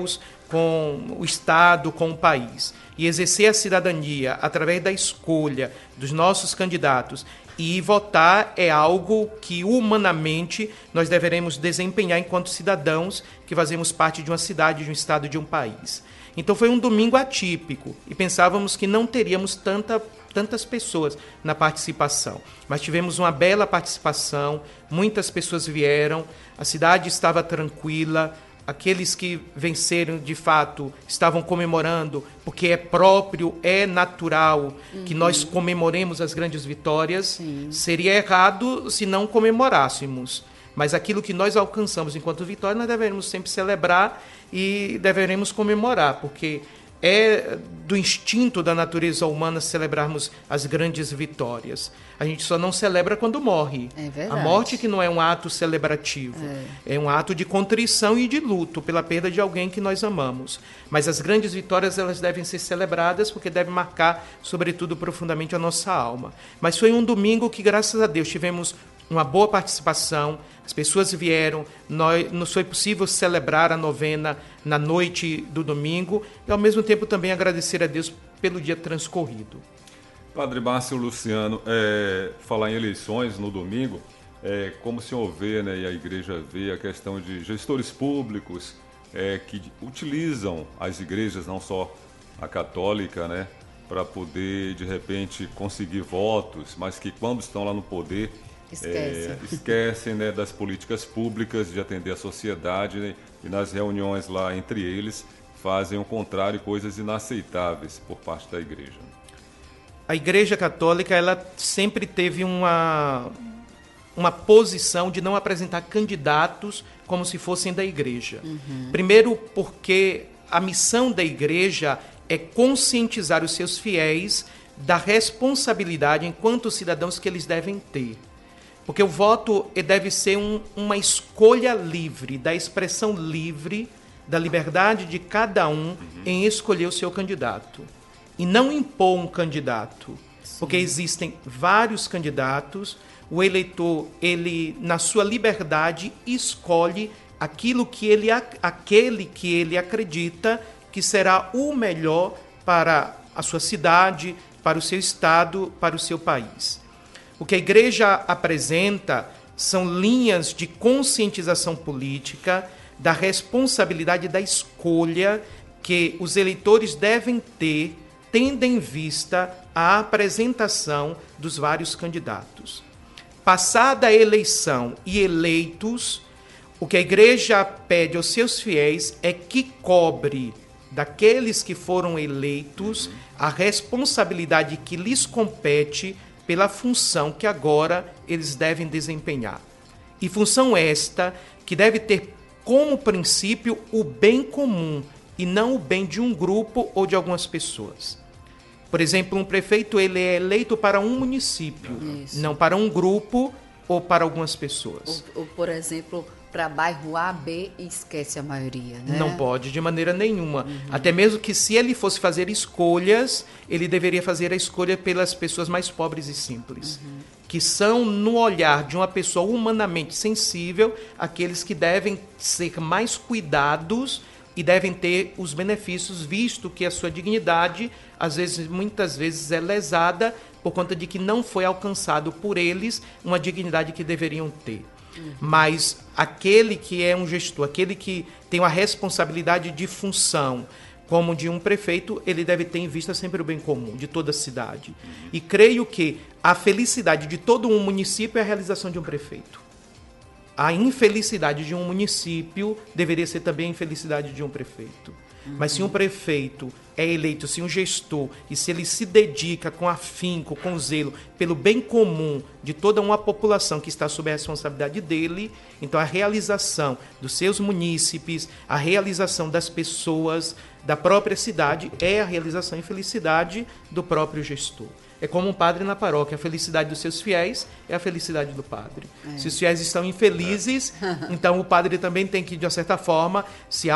com o Estado, com o país, e exercer a cidadania através da escolha dos nossos candidatos, e votar é algo que humanamente nós deveremos desempenhar enquanto cidadãos que fazemos parte de uma cidade, de um estado, de um país. Então foi um domingo atípico e pensávamos que não teríamos tanta, tantas pessoas na participação. Mas tivemos uma bela participação, muitas pessoas vieram, a cidade estava tranquila, aqueles que venceram, de fato, estavam comemorando, porque é próprio, é natural uhum. que nós comemoremos as grandes vitórias. Sim. Seria errado se não comemorássemos. Mas aquilo que nós alcançamos enquanto vitória, nós deveremos sempre celebrar e deveremos comemorar, porque é do instinto da natureza humana celebrarmos as grandes vitórias. A gente só não celebra quando morre. É verdade. A morte que não é um ato celebrativo, é. é um ato de contrição e de luto pela perda de alguém que nós amamos. Mas as grandes vitórias, elas devem ser celebradas porque devem marcar, sobretudo, profundamente a nossa alma. Mas foi um domingo que, graças a Deus, tivemos uma boa participação, as pessoas vieram, nós, nos foi possível celebrar a novena na noite do domingo e, ao mesmo tempo, também agradecer a Deus pelo dia transcorrido. Padre Márcio Luciano, é, falar em eleições no domingo, é, como o senhor vê, né, e a igreja vê a questão de gestores públicos é, que utilizam as igrejas, não só a católica, né, para poder, de repente, conseguir votos, mas que quando estão lá no poder... Esquece. É, esquecem né, das políticas públicas, de atender a sociedade, né, e nas reuniões lá entre eles fazem o contrário, coisas inaceitáveis por parte da igreja. A Igreja Católica ela sempre teve uma, uma posição de não apresentar candidatos como se fossem da igreja. Uhum. Primeiro porque a missão da igreja é conscientizar os seus fiéis da responsabilidade enquanto cidadãos que eles devem ter. Porque o voto deve ser um, uma escolha livre, da expressão livre, da liberdade de cada um uhum. em escolher o seu candidato. E não impor um candidato. Sim. Porque existem vários candidatos, o eleitor, ele, na sua liberdade, escolhe aquilo que ele, aquele que ele acredita que será o melhor para a sua cidade, para o seu estado, para o seu país. O que a igreja apresenta são linhas de conscientização política, da responsabilidade da escolha que os eleitores devem ter, tendo em vista a apresentação dos vários candidatos. Passada a eleição e eleitos, o que a igreja pede aos seus fiéis é que cobre daqueles que foram eleitos a responsabilidade que lhes compete pela função que agora eles devem desempenhar. E função esta que deve ter como princípio o bem comum e não o bem de um grupo ou de algumas pessoas. Por exemplo, um prefeito ele é eleito para um município, Isso. não para um grupo ou para algumas pessoas. Ou, ou por exemplo, para bairro A, B e esquece a maioria, né? Não pode, de maneira nenhuma. Uhum. Até mesmo que se ele fosse fazer escolhas, ele deveria fazer a escolha pelas pessoas mais pobres e simples. Uhum. Que são, no olhar de uma pessoa humanamente sensível, aqueles que devem ser mais cuidados e devem ter os benefícios, visto que a sua dignidade, às vezes, muitas vezes, é lesada por conta de que não foi alcançado por eles uma dignidade que deveriam ter. Uhum. Mas aquele que é um gestor, aquele que tem uma responsabilidade de função, como de um prefeito, ele deve ter em vista sempre o bem comum de toda a cidade. Uhum. E creio que a felicidade de todo um município é a realização de um prefeito. A infelicidade de um município deveria ser também a infelicidade de um prefeito. Uhum. Mas se um prefeito é eleito, se um gestor, e se ele se dedica com afinco, com zelo, pelo bem comum de toda uma população que está sob a responsabilidade dele, então a realização dos seus munícipes, a realização das pessoas da própria cidade é a realização e felicidade do próprio gestor. É como um padre na paróquia, a felicidade dos seus fiéis é a felicidade do padre. É. Se os fiéis estão infelizes, é. então o padre também tem que, de uma certa forma, se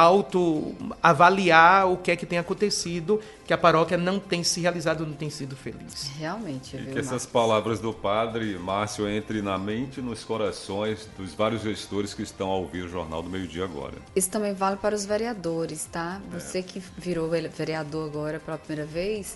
autoavaliar o que é que tem acontecido, que a paróquia não tem se realizado, não tem sido feliz. Realmente, E viu, que essas palavras do padre Márcio, entre na mente e nos corações dos vários gestores que estão a ouvir o Jornal do Meio-Dia agora. Isso também vale para os vereadores, tá? Você é. que virou vereador agora pela primeira vez,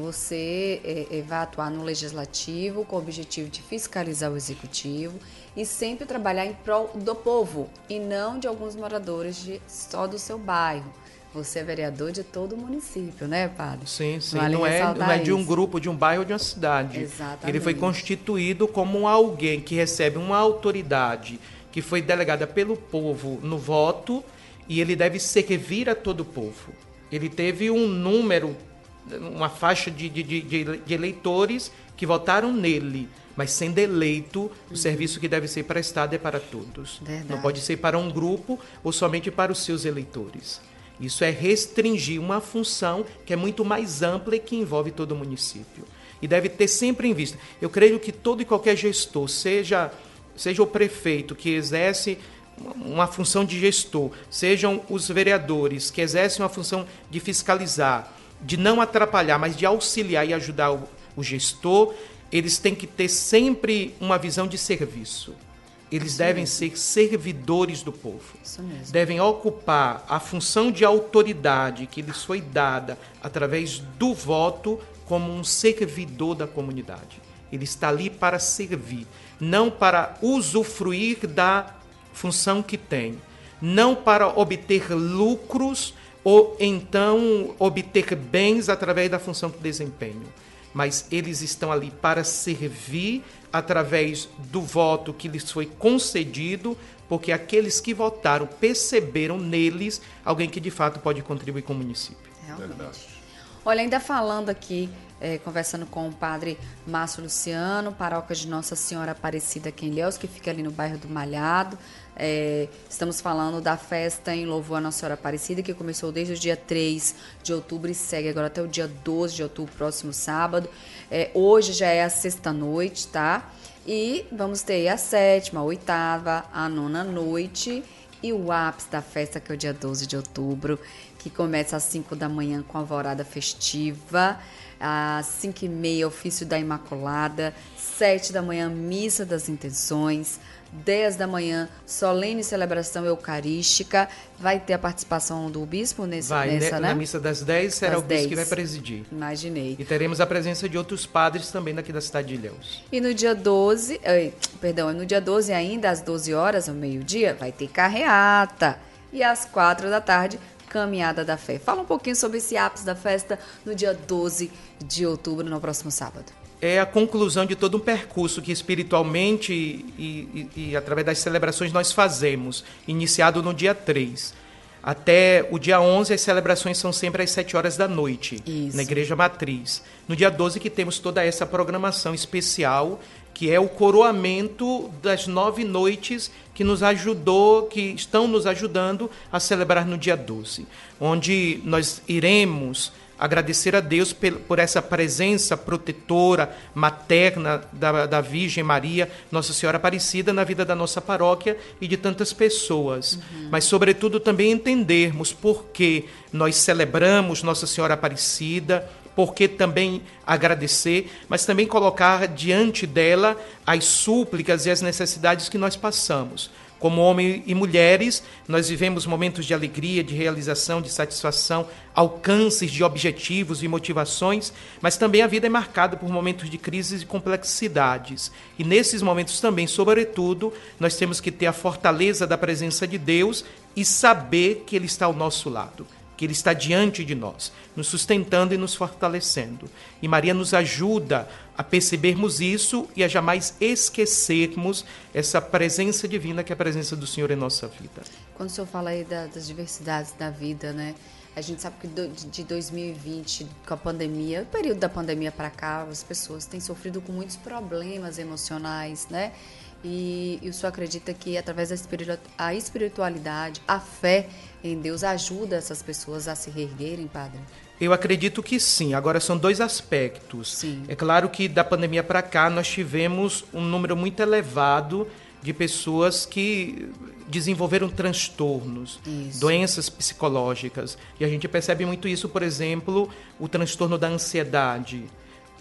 você é, é, vai atuar no Legislativo com o objetivo de fiscalizar o Executivo e sempre trabalhar em prol do povo e não de alguns moradores de, só do seu bairro. Você é vereador de todo o município, né, padre? Sim, sim. Vale não é, não é de um isso. grupo, de um bairro ou de uma cidade. Exatamente. Ele foi constituído como alguém que recebe uma autoridade que foi delegada pelo povo no voto e ele deve servir a todo o povo. Ele teve um número, uma faixa de, de, de, de eleitores que votaram nele, mas sendo eleito, o uhum. serviço que deve ser prestado é para todos. Verdade. Não pode ser para um grupo ou somente para os seus eleitores. Isso é restringir uma função que é muito mais ampla e que envolve todo o município. E deve ter sempre em vista. Eu creio que todo e qualquer gestor, seja, seja o prefeito que exerce uma função de gestor, sejam os vereadores que exercem uma função de fiscalizar, de não atrapalhar, mas de auxiliar e ajudar o, o gestor, eles têm que ter sempre uma visão de serviço. Eles Isso devem mesmo. ser servidores do povo. Isso mesmo. Devem ocupar a função de autoridade que lhes foi dada através do voto como um servidor da comunidade. Ele está ali para servir, não para usufruir da função que tem, não para obter lucros ou então obter bens através da função que desempenham. Mas eles estão ali para servir através do voto que lhes foi concedido, porque aqueles que votaram perceberam neles alguém que de fato pode contribuir com o município. Realmente. Olha, ainda falando aqui, é, conversando com o padre Márcio Luciano, paróquia de Nossa Senhora Aparecida aqui em Ilhéus, que fica ali no bairro do Malhado. É, estamos falando da festa em louvor a Nossa Senhora Aparecida, que começou desde o dia três de outubro e segue agora até o dia doze de outubro, próximo sábado. É, hoje já é a sexta noite, tá? E vamos ter a sétima, a oitava, a nona noite e o ápice da festa, que é o dia doze de outubro, que começa às cinco da manhã com a alvorada festiva, às cinco e meia, ofício da Imaculada, sete da manhã, missa das intenções, dez da manhã, solene celebração eucarística. Vai ter a participação do bispo nesse, vai, nessa, né? Na missa das dez será das o bispo dez. que vai presidir. Imaginei. E teremos a presença de outros padres também daqui da cidade de Ilhéus. E no dia doze, ai, perdão, no dia doze ainda, às doze horas, ao meio-dia, vai ter carreata. E às quatro da tarde, Caminhada da Fé. Fala um pouquinho sobre esse ápice da festa no dia doze de outubro, no próximo sábado. É a conclusão de todo um percurso que espiritualmente e, e, e através das celebrações nós fazemos, iniciado no dia três. Até o dia onze, as celebrações são sempre às sete horas da noite, Isso. na Igreja Matriz. No dia doze que temos toda essa programação especial, que é o coroamento das nove noites que nos ajudou, que estão nos ajudando a celebrar no dia doze, onde nós iremos agradecer a Deus por essa presença protetora, materna da, da Virgem Maria, Nossa Senhora Aparecida, na vida da nossa paróquia e de tantas pessoas. Uhum. Mas, sobretudo, também entendermos por que nós celebramos Nossa Senhora Aparecida, por que também agradecer, mas também colocar diante dela as súplicas e as necessidades que nós passamos. Como homens e mulheres, nós vivemos momentos de alegria, de realização, de satisfação, alcances de objetivos e motivações, mas também a vida é marcada por momentos de crises e complexidades. E nesses momentos também, sobretudo, nós temos que ter a fortaleza da presença de Deus e saber que Ele está ao nosso lado, que Ele está diante de nós, nos sustentando e nos fortalecendo. E Maria nos ajuda a percebermos isso e a jamais esquecermos essa presença divina que é a presença do Senhor em nossa vida. Quando o senhor fala aí da, das diversidades da vida, né? A gente sabe que do, de dois mil e vinte, com a pandemia, o período da pandemia para cá, as pessoas têm sofrido com muitos problemas emocionais, né? E, e o senhor acredita que através da espiritu- a espiritualidade, a fé em Deus ajuda essas pessoas a se reerguerem, padre? Eu acredito que sim. Agora, são dois aspectos. Sim. É claro que da pandemia para cá nós tivemos um número muito elevado de pessoas que desenvolveram transtornos, isso. doenças psicológicas. E a gente percebe muito isso, por exemplo, o transtorno da ansiedade,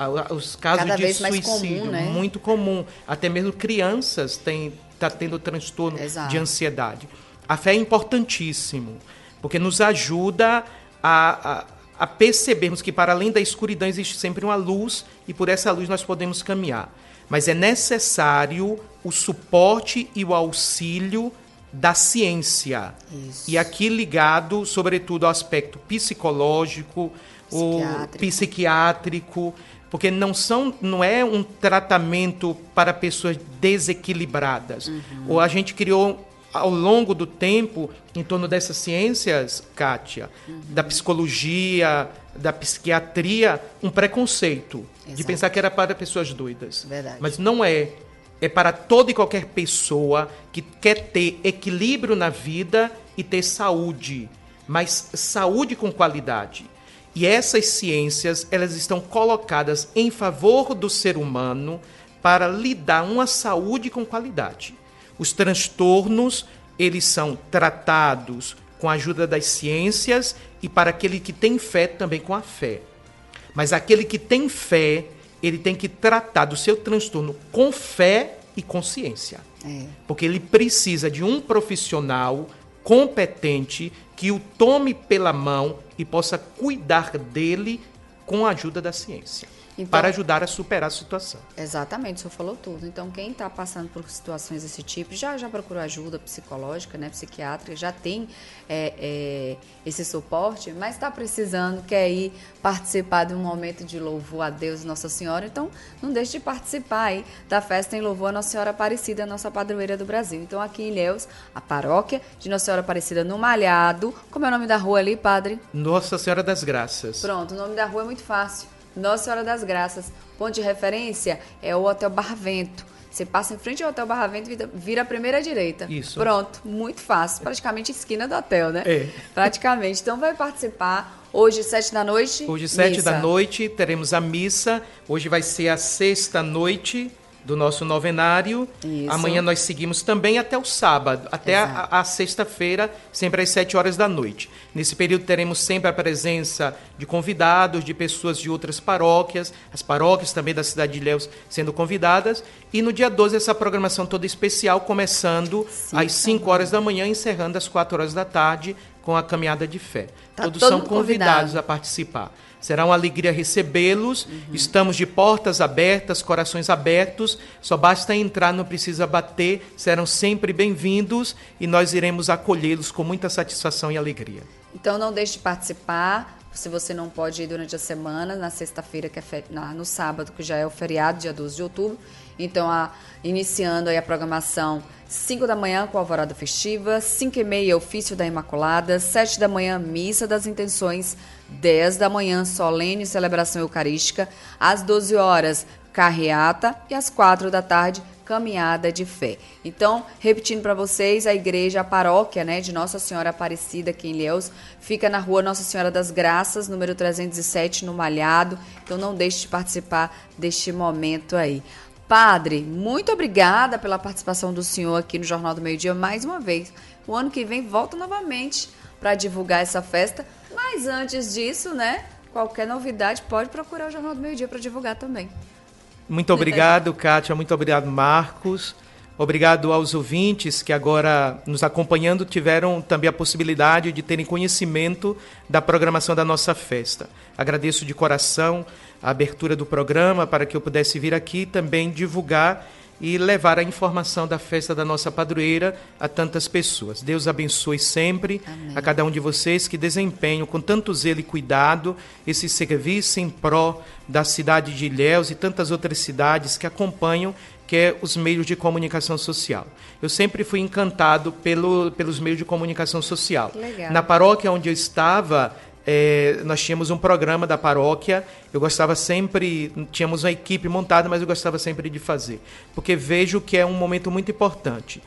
Os casos Cada de vez mais suicídio, comum, né? muito comum. Até mesmo crianças têm tá tendo transtorno Exato. de ansiedade. A fé é importantíssimo, porque nos ajuda a, a, a percebermos que para além da escuridão existe sempre uma luz e por essa luz nós podemos caminhar. Mas é necessário o suporte e o auxílio da ciência. Isso. E aqui ligado, sobretudo, ao aspecto psicológico, Psiquiátrico. o psiquiátrico, porque não, são, não é um tratamento para pessoas desequilibradas. Uhum. Ou a gente criou, ao longo do tempo, em torno dessas ciências, Kátia, uhum. da psicologia, da psiquiatria, um preconceito. Exato. De pensar que era para pessoas doidas. Verdade. Mas não é. É para toda e qualquer pessoa que quer ter equilíbrio na vida e ter saúde. Mas saúde com qualidade. E essas ciências, elas estão colocadas em favor do ser humano para lhe dar uma saúde com qualidade. Os transtornos, eles são tratados com a ajuda das ciências e para aquele que tem fé também com a fé. Mas aquele que tem fé, ele tem que tratar do seu transtorno com fé e consciência. É. Porque ele precisa de um profissional competente que o tome pela mão e possa cuidar dele com a ajuda da ciência. Então, para ajudar a superar a situação. Exatamente, o senhor falou tudo. Então, quem está passando por situações desse tipo, já, já procurou ajuda psicológica, né, psiquiátrica, já tem é, é, esse suporte, mas está precisando, quer ir participar de um momento de louvor a Deus e Nossa Senhora, então não deixe de participar aí da festa em louvor a Nossa Senhora Aparecida, nossa padroeira do Brasil. Então, aqui em Ilhéus, a paróquia de Nossa Senhora Aparecida no Malhado. Como é o nome da rua ali, padre? Nossa Senhora das Graças. Pronto, o nome da rua é muito fácil. Nossa Senhora das Graças. Ponto de referência é o Hotel Barravento. Você passa em frente ao Hotel Barravento e vira a primeira direita. Isso. Pronto, muito fácil. Praticamente esquina do hotel, né? É. Praticamente. Então vai participar hoje, sete da noite. Hoje, sete missa. da noite, teremos a missa. Hoje vai ser a sexta noite do nosso novenário. Isso. Amanhã nós seguimos também até o sábado, até a, a sexta-feira, sempre às sete horas da noite. Nesse período teremos sempre a presença de convidados, de pessoas de outras paróquias, as paróquias também da cidade de Ilhéus sendo convidadas. E no dia doze essa programação toda especial, começando Sim, às cinco horas da manhã, encerrando às quatro horas da tarde com a caminhada de fé. Tá Todos todo são convidados convidado. a participar. Será uma alegria recebê-los. Uhum. Estamos de portas abertas, corações abertos. Só basta entrar, não precisa bater. Serão sempre bem-vindos e nós iremos acolhê-los com muita satisfação e alegria. Então não deixe de participar. Se você não pode ir durante a semana, na sexta-feira, que é fe... na, no sábado, que já é o feriado, dia doze de outubro. Então, a... iniciando aí a programação, cinco da manhã com a alvorada festiva, cinco e meia ofício da Imaculada, sete da manhã missa das intenções, dez da manhã solene celebração eucarística, às doze horas carreata e às quatro da tarde caminhada de fé. Então, repetindo para vocês, a igreja, a paróquia, né, de Nossa Senhora Aparecida aqui em Ilhéus, fica na rua Nossa Senhora das Graças, número trezentos e sete, no Malhado. Então, não deixe de participar deste momento aí. Padre, muito obrigada pela participação do senhor aqui no Jornal do Meio Dia mais uma vez. O ano que vem volta novamente para divulgar essa festa, mas antes disso, né, qualquer novidade pode procurar o Jornal do Meio Dia para divulgar também. Muito obrigado, Kátia. Muito obrigado, Marcos. Obrigado aos ouvintes que agora, nos acompanhando, tiveram também a possibilidade de terem conhecimento da programação da nossa festa. Agradeço de coração a abertura do programa para que eu pudesse vir aqui também divulgar e levar a informação da festa da nossa padroeira a tantas pessoas. Deus abençoe sempre Amém. A cada um de vocês que desempenham com tanto zelo e cuidado esse serviço em pró da cidade de Ilhéus e tantas outras cidades que acompanham, que é os meios de comunicação social. Eu sempre fui encantado pelo, pelos meios de comunicação social. Legal. Na paróquia onde eu estava, É, nós tínhamos um programa da paróquia, eu gostava sempre, tínhamos uma equipe montada, mas eu gostava sempre de fazer, porque vejo que é um momento muito importante.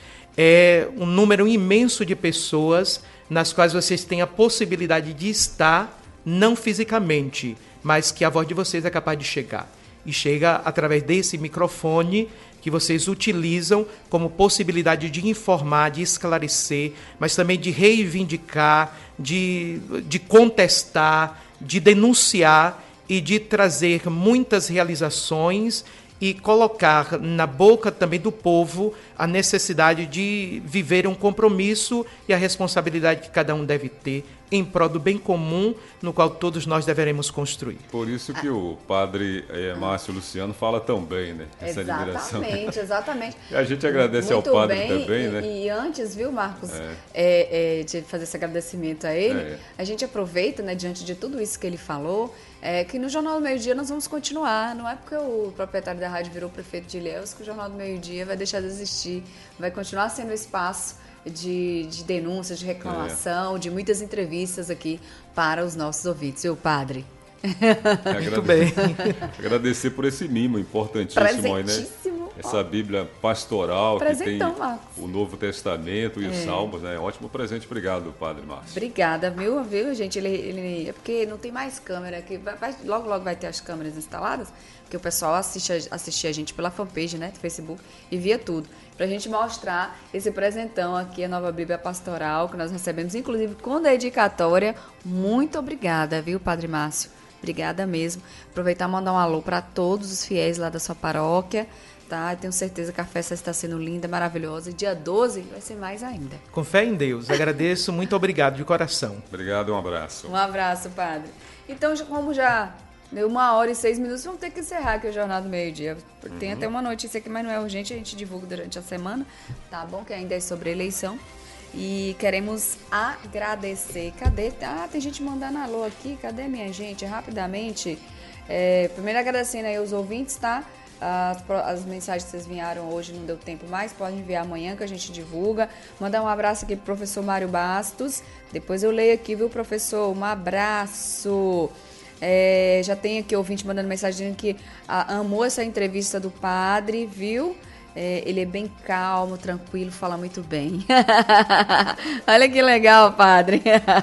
É um número imenso de pessoas nas quais vocês têm a possibilidade de estar, não fisicamente, mas que a voz de vocês é capaz de chegar. E chega através desse microfone que vocês utilizam como possibilidade de informar, de esclarecer, mas também de reivindicar, de, de contestar, de denunciar e de trazer muitas realizações e colocar na boca também do povo a necessidade de viver um compromisso e a responsabilidade que cada um deve ter em prol do bem comum, no qual todos nós deveremos construir. Por isso que o padre eh, Márcio Luciano fala tão bem, né? Essa exatamente, admiração. exatamente. E a gente agradece Muito ao padre bem, também, e, né? E antes, viu, Marcos, É. É, é, de fazer esse agradecimento a ele, É. a gente aproveita, né, diante de tudo isso que ele falou, é, que no Jornal do Meio-Dia nós vamos continuar. Não é porque o proprietário da rádio virou prefeito de Ilhéus que o Jornal do Meio-Dia vai deixar de existir. Vai continuar sendo espaço de, de denúncia, de reclamação, é. de muitas entrevistas aqui para os nossos ouvintes. Viu, padre? Muito bem. Agradecer por esse mimo importantíssimo aí, né? Essa Bíblia pastoral Presentão, que tem Marcos. o Novo Testamento e é. os Salmos, né? Ótimo presente, obrigado, Padre Márcio. Obrigada, viu, viu, gente? Ele, ele, é porque não tem mais câmera aqui, vai, vai, logo, logo vai ter as câmeras instaladas, porque o pessoal assiste, assistia a gente pela fanpage, né, do Facebook, e via tudo. Pra gente mostrar esse presentão aqui, a nova Bíblia Pastoral, que nós recebemos, inclusive com dedicatória. Muito obrigada, viu, Padre Márcio? Obrigada mesmo. Aproveitar e mandar um alô para todos os fiéis lá da sua paróquia, tá? Eu tenho certeza que a festa está sendo linda, maravilhosa. E dia doze vai ser mais ainda. Com fé em Deus. Agradeço. Muito obrigado de coração. Obrigado e um abraço. Um abraço, padre. Então, como já deu uma hora e seis minutos, vamos ter que encerrar aqui o Jornal do Meio-Dia. Tem uhum. até uma notícia aqui, mas não é urgente, a gente divulga durante a semana, tá bom? Que ainda é sobre eleição. E queremos agradecer. Cadê? Ah, tem gente mandando alô aqui. Cadê, minha gente? Rapidamente. É, primeiro agradecendo aí os ouvintes, tá? As, as mensagens que vocês enviaram hoje não deu tempo mais. Podem enviar amanhã que a gente divulga. Mandar um abraço aqui pro professor Mário Bastos. Depois eu leio aqui, viu, professor? Um abraço. É, já tem aqui ouvinte mandando mensagem dizendo que ah, amou essa entrevista do padre, viu? É, ele é bem calmo, tranquilo, fala muito bem. Olha que legal, padre.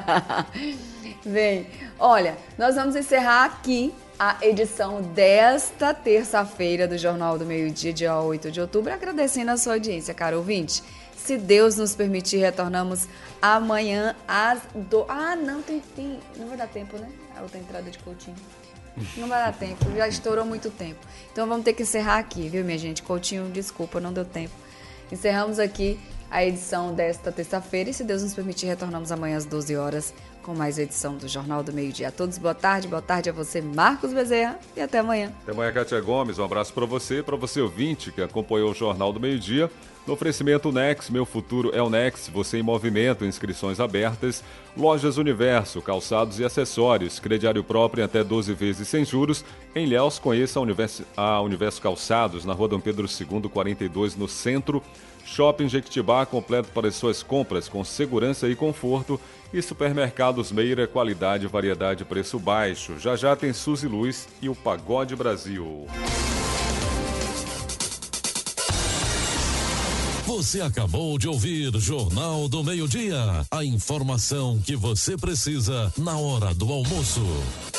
Bem, olha, nós vamos encerrar aqui a edição desta terça-feira do Jornal do Meio-Dia, dia oito de outubro, agradecendo a sua audiência, caro ouvinte. Se Deus nos permitir, retornamos amanhã às... Do... Ah, não, tem, tem... não vai dar tempo, né? A outra entrada de Coutinho. Não vai dar tempo, já estourou muito tempo. Então vamos ter que encerrar aqui, viu, minha gente? Coutinho, desculpa, não deu tempo. Encerramos aqui a edição desta terça-feira e, se Deus nos permitir, retornamos amanhã às doze horas com mais edição do Jornal do Meio-Dia. A todos, boa tarde, boa tarde a você, Marcos Bezerra, e até amanhã. Até amanhã, Kátia Gomes. Um abraço para você e para você ouvinte que acompanhou o Jornal do Meio-Dia. No oferecimento Nex, meu futuro é o Nex, você em movimento, inscrições abertas, Lojas Universo, calçados e acessórios, crediário próprio até doze vezes sem juros. Em Ilhéus, conheça a Universo, a Universo Calçados, na rua Dom Pedro segundo, quarenta e dois, no centro. Shopping Jequitibá, completo para as suas compras, com segurança e conforto. E Supermercados Meira, qualidade, variedade, preço baixo. Já já tem Suzy Luz e o Pagode Brasil. Você acabou de ouvir Jornal do Meio-Dia. A informação que você precisa na hora do almoço.